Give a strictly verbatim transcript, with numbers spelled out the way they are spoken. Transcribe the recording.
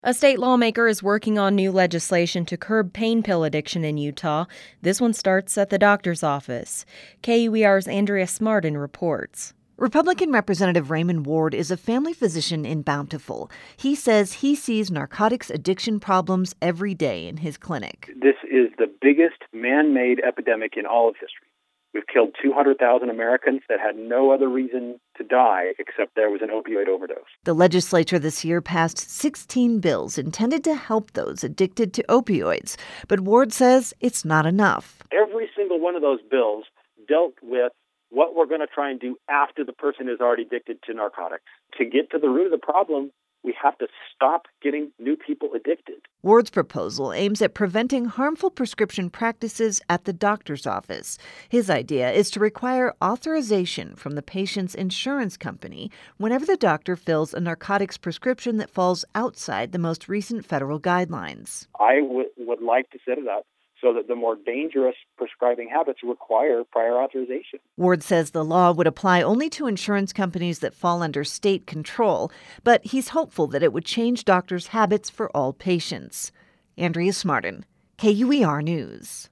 A state lawmaker is working on new legislation to curb pain pill addiction in Utah. This one starts at the doctor's office. K U E R's Andrea Smartin reports. Republican Representative Raymond Ward is a family physician in Bountiful. He says he sees narcotics addiction problems every day in his clinic. This is the biggest man-made epidemic in all of history. We've killed two hundred thousand Americans that had no other reason to die except there was an opioid overdose. The legislature this year passed sixteen bills intended to help those addicted to opioids. But Ward says it's not enough. Every single one of those bills dealt with what we're going to try and do after the person is already addicted to narcotics. To get to the root of the problem, we have to stop getting new people addicted. Ward's proposal aims at preventing harmful prescription practices at the doctor's office. His idea is to require authorization from the patient's insurance company whenever the doctor fills a narcotics prescription that falls outside the most recent federal guidelines. I w- would like to set it up so that the more dangerous prescribing habits require prior authorization. Ward says the law would apply only to insurance companies that fall under state control, but he's hopeful that it would change doctors' habits for all patients. Andrea Smartin, K U E R News.